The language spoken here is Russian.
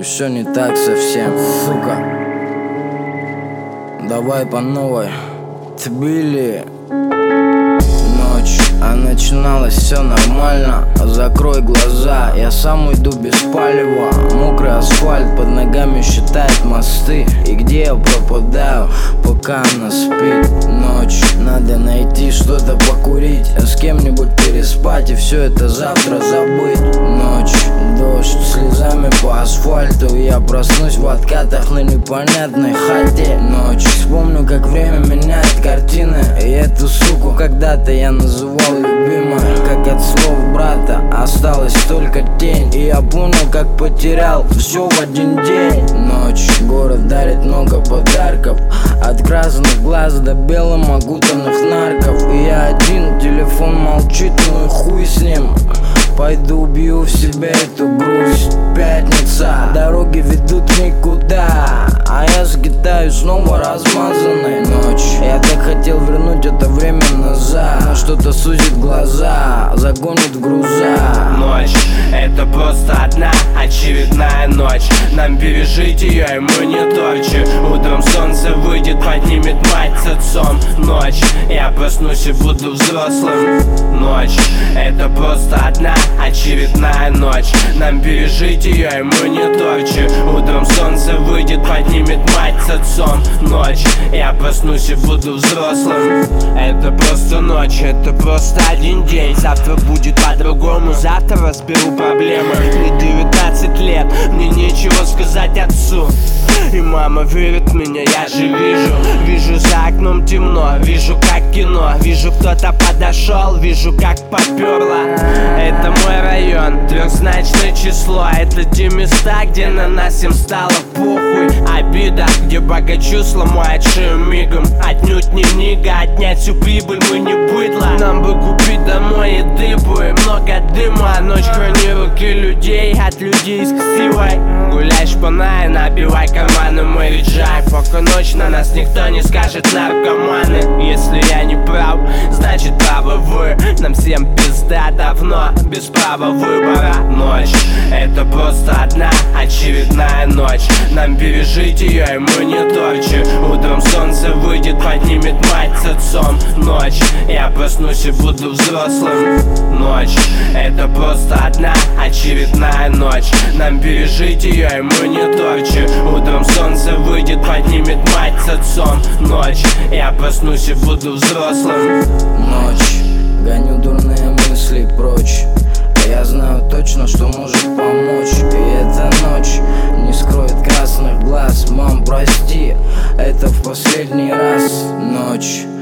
и все не так совсем, сука. Давай по новой. Тбили. Ночь, а начиналось все нормально. Закрой глаза, я сам уйду без палева. Мокрый асфальт под ногами считает мосты. И где я пропадаю, пока она спит. Ночь, надо найти что-то покурить, с кем-нибудь переспать и все это завтра забыть. Ночь, дождь слезами по асфальту. Я проснусь в откатах на непонятной хате. Ночь, вспомню, как время меняет картины. И эту суку когда-то я называл любимой. Как от слов брата осталась только тень. И я понял, как потерял все в один день. Ночь, город дарит много подарков, от красных глаз до белым окутанных нарков. И я один, телефон молчит, ну и хуй с ним. Пойду убью в себе эту грусть. Пятница, дороги ведут никуда, а я скитаюсь снова размазанной. Ночь, я так хотел вернуть это время назад, но что-то сузит глаза, загонит в груза. Ночь, это просто одна очередная ночь. Нам пережить ее и мы не торчи. Утром солнце выйдет, поднимет мать с отцом. Ночь, я проснусь и буду взрослым. Ночь, это просто одна очередная ночь. Нам пережить ее и мы не торчи. Утром солнце выйдет, поднимет мать с отцом. Ночь, я проснусь и буду взрослым. Это просто ночь, это просто один день. Завтра будет по-другому, завтра разберу проблемы. Мне 19 лет, мне нечего сказать отцу. И мама верит в меня, я же вижу за окном темно, вижу как кино. Вижу, кто-то подошел, вижу как поперло. Это мой район, трехзначное число. Это те места, где на нас всем стало похуй. Обида, где богачу сломает шею мигом. Отнюдь не книга, отнять всю прибыль мы не быдло. Нам бы купить домой еды, и много дыма. Ночь храни руки людей от людей с ксивой. Гуляй шпана и набивай карманы, Мэри Джай. Пока ночь, на нас никто не скажет наркоманы. Если я не прав, значит правы вы. Нам всем пизда давно, без права выбора. Ночь, это просто одна очередная ночь. Нам пережить ее и мы не торчи. Утром солнце выйдет, поднимет мать с отцом. Ночь, я проснусь и буду взрослым. Ночь, это просто одна очередная ночь. Нам пережить ее и мы не торчи. Утром солнце выйдет, поднимет мать с отцом. Ночь, я проснусь и буду взрослым. Ночь, гоню дурные мысли прочь. Я знаю точно, что может помочь. И эта ночь не скроет красных глаз. Мам, прости, это в последний раз. Ночь,